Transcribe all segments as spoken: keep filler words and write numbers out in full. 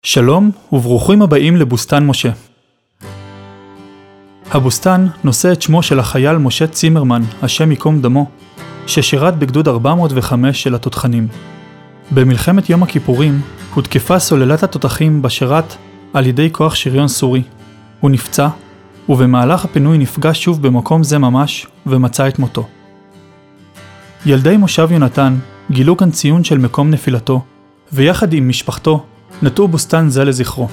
שלום וברוכים הבאים לבוסתן משה. הבוסתן נושא את שמו של החייל משה צימרמן, השם ייקום דמו, ששירת בגדוד ארבע מאות וחמש של התותחנים. במלחמת יום הכיפורים הותקפה סוללת התותחים בשירת על ידי כוח שריון סורי. הוא נפצע, ובמהלך הפינוי נפגע שוב במקום זה ממש ומצא את מותו. ילדי מושב יונתן גילו כאן ציון של מקום נפילתו, ויחד עם משפחתו נטעו בוסתן זה לזכרו.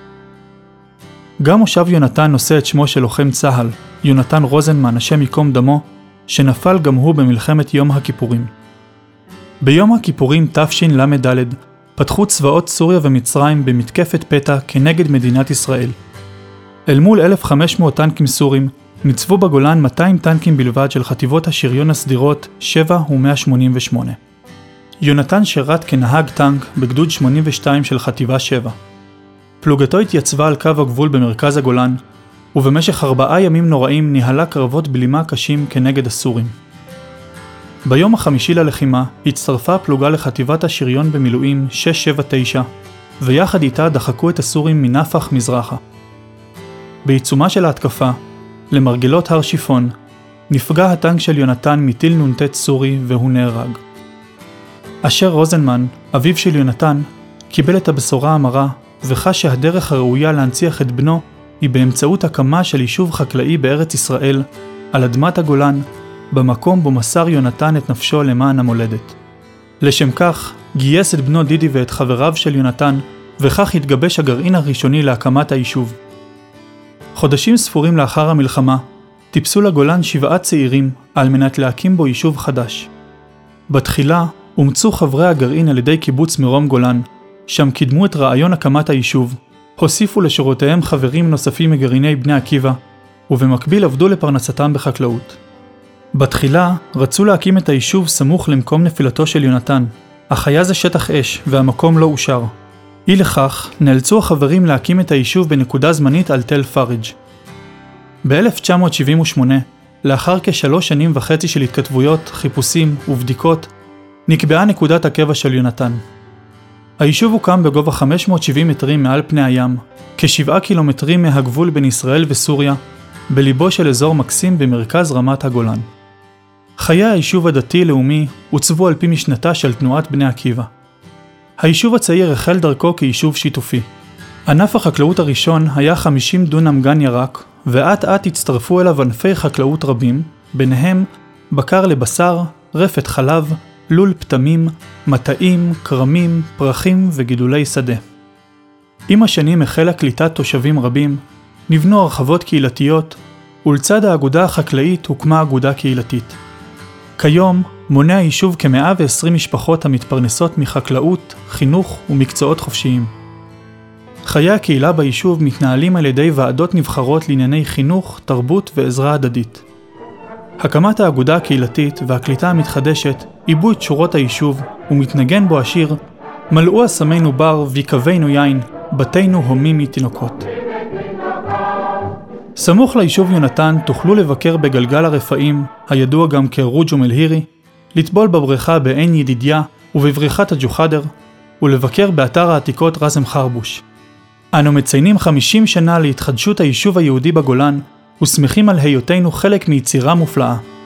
גם מושב יונתן נושא את שמו של לוחם צה"ל, יונתן רוזנמן, השם ייקום דמו, שנפל גם הוא במלחמת יום הכיפורים. ביום הכיפורים תשל"ד פתחו צבאות סוריה ומצרים במתקפת פתע כנגד מדינת ישראל. אל מול אלף וחמש מאות טנקים סורים ניצבו בגולן מאתיים טנקים בלבד של חטיבות השריון הסדירות שבע ו-מאה שמונים ושמונה. יונתן שירת כנהג טנק בגדוד שמונים ושתיים של חטיבה שבע. פלוגתו התייצבה על קו הגבול במרכז הגולן, ובמשך ארבעה ימים נוראים ניהלה קרבות בלימה קשים כנגד הסורים. ביום החמישי ללחימה הצטרפה פלוגה לחטיבת השריון במילואים שש שבע תשע, ויחד איתה דחקו את הסורים מנפח מזרחה. בעיצומה של ההתקפה, למרגלות הר שיפון, נפגע הטנק של יונתן מטיל נ"ט סורי והוא נהרג. אשר רוזנמן, אביו של יונתן, קיבל את הבשורה המרה וחש שהדרך הראויה להנציח את בנו היא באמצעות הקמה של יישוב חקלאי בארץ ישראל, על אדמת הגולן, במקום בו מסר יונתן את נפשו למען המולדת. לשם כך גייס את בנו דידי ואת חבריו של יונתן, וכך התגבש הגרעין הראשוני להקמת היישוב. חודשים ספורים לאחר המלחמה, טיפסו לגולן שבעה צעירים על מנת להקים בו יישוב חדש. בתחילה אומצו חברי הגרעין על ידי קיבוץ מרום גולן, שם קידמו את רעיון הקמת היישוב, הוסיפו לשורותיהם חברים נוספים מגרעיני בני עקיבא, ובמקביל עבדו לפרנסתם בחקלאות. בתחילה רצו להקים את היישוב סמוך למקום נפילתו של יונתן, אך היה זה שטח אש והמקום לא אושר. אי לכך נאלצו החברים להקים את היישוב בנקודה זמנית על תל פריג'. ב-אלף תשע מאות שבעים ושמונה, לאחר כשלוש שנים וחצי של התכתבויות, חיפושים ובדיקות, נקבעה נקודת הקבע של יונתן. היישוב הוקם בגובה חמש מאות שבעים מטרים מעל פני הים, כשבעה קילומטרים מהגבול בין ישראל וסוריה, בליבו של אזור מקסים במרכז רמת הגולן. חיי היישוב הדתי-לאומי עוצבו על פי משנתה של תנועת בני עקיבא. היישוב הצעיר החל דרכו כיישוב שיתופי. ענף החקלאות הראשון היה חמישים דונם גן ירק, ואט אט הצטרפו אליו ענפי חקלאות רבים, ביניהם בקר לבשר, רפת חלב, לול פטמים, מטעים, קרמים, פרחים וגידולי שדה. עם השנים החלה קליטת תושבים רבים, נבנו הרחבות קהילתיות, ולצד האגודה החקלאית הוקמה אגודה קהילתית. כיום מונה היישוב כ-מאה ועשרים משפחות המתפרנסות מחקלאות, חינוך ומקצועות חופשיים. חיי הקהילה ביישוב מתנהלים על ידי ועדות נבחרות לענייני חינוך, תרבות ועזרה הדדית. הקמת האגודה הקהילתית והקליטה המתחדשת עיבו את שורות היישוב ומתנגן בו השיר מלאו אסמינו בר ויקבנו יין, בתינו הומים מתינוקות. סמוך ליישוב יונתן תוכלו לבקר בגלגל הרפאים, הידוע גם כרוג'ו מלהירי, לטבול בבריכה בעין ידידיה ובבריכת הג'וחדר, ולבקר באתר העתיקות רזם חרבוש. אנו מציינים חמישים שנה להתחדשות היישוב היהודי בגולן, ושמחים על היותנו חלק מיצירה מופלאה.